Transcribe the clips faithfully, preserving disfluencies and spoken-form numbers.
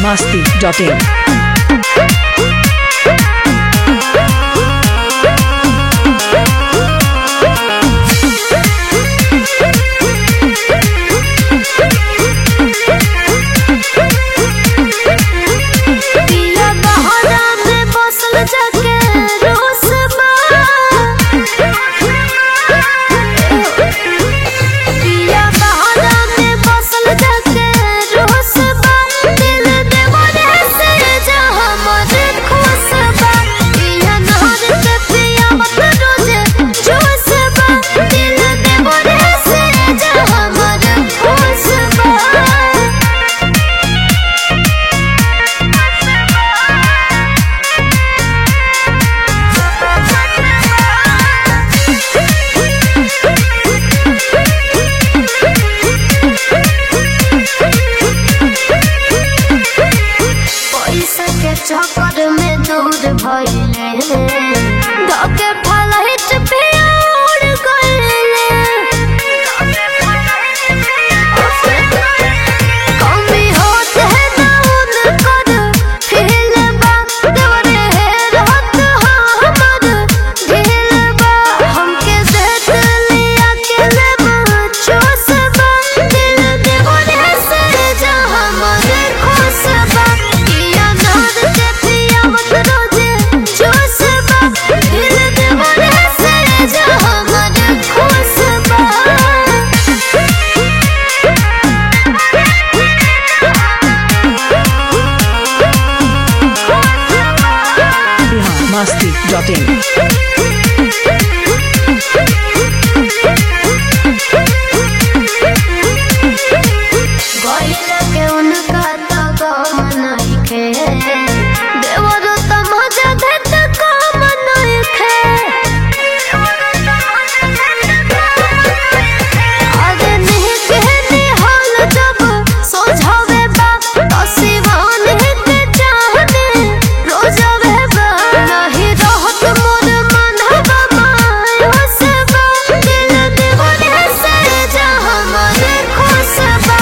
masti dot in. चक्कर में दूर भइले धोके फ्लाइट पे उड़ गइले कमी होत है ना उनकर फील बा तोरे रात हमर दिल बा हमके देख लिया के ले चोस बा दिल देवरे से जा हमर खुश बा masti dot in. गइल के उनका तो गम नइखे देवर त मजा देत काम नइखे अरे नहीं कहने हाल जब सोझावे बा तो सिवान के चाहने रोजावे बा नहीं रहत मोर मनवा मायो से बा दिल दीवाने से जा हमरे खुश बा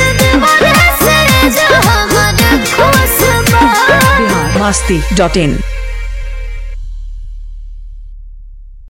masti dot in.